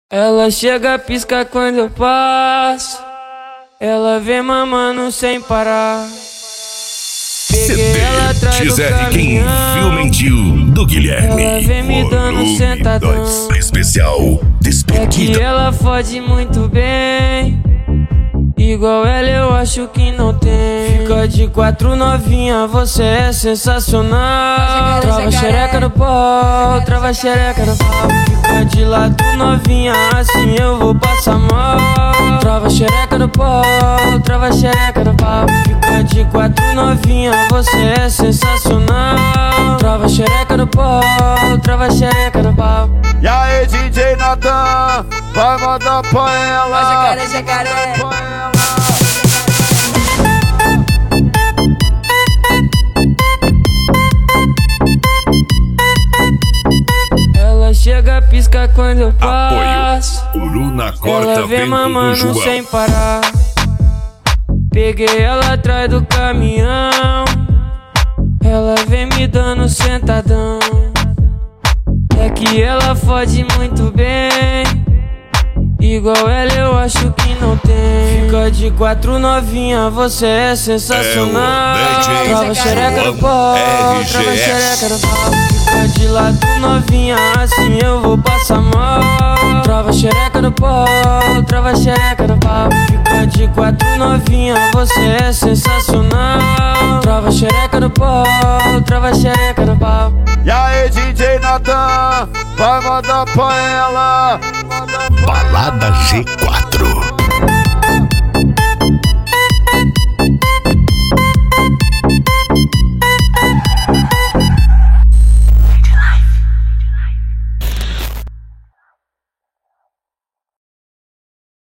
Ela chega, pisca quando eu passo. Ela vem mamando sem parar. Peguei ela atrás do XR, quem caminhão. viu mentiu, do Guilherme. Ela vem me dando Volume sentadão. 2, especial É que Despedida. ela fode muito bem. Igual ela eu acho que não tem. Fica de quatro novinha, você é sensacional. Trava a xereca no pau, trava a xereca no pau. Fica de lado novinha, assim eu vou passar mal. Trava a xereca no pau, trava a xereca no pau. Fica de quatro novinha, você é sensacional. Trava a xereca no pau, trava a xereca no pau. E aí, DJ Natan, vai mandar pra ela. Jacaré, jacaré. Pra ela. Ela chega, pisca quando eu passo. Apoio. Uruna Ela corta vem vento do mamando João. sem parar. Peguei ela atrás do caminhão. Ela vem me dando sentadão. É que ela fode muito bem. Igual ela eu acho que não tem. Fica de quatro novinha, você é sensacional. É o DJ Trava a xereca no pau, RGS. trava a xereca no pau. Fica de lado novinha, assim eu vou passar mal. Trava a xereca no pau, trava a xereca no pau. Fica de quatro novinha, você é sensacional. Trava a xereca no pau, trava a xereca no pau. E aí, DJ Natan, vai mandar pra ela. Balada G4.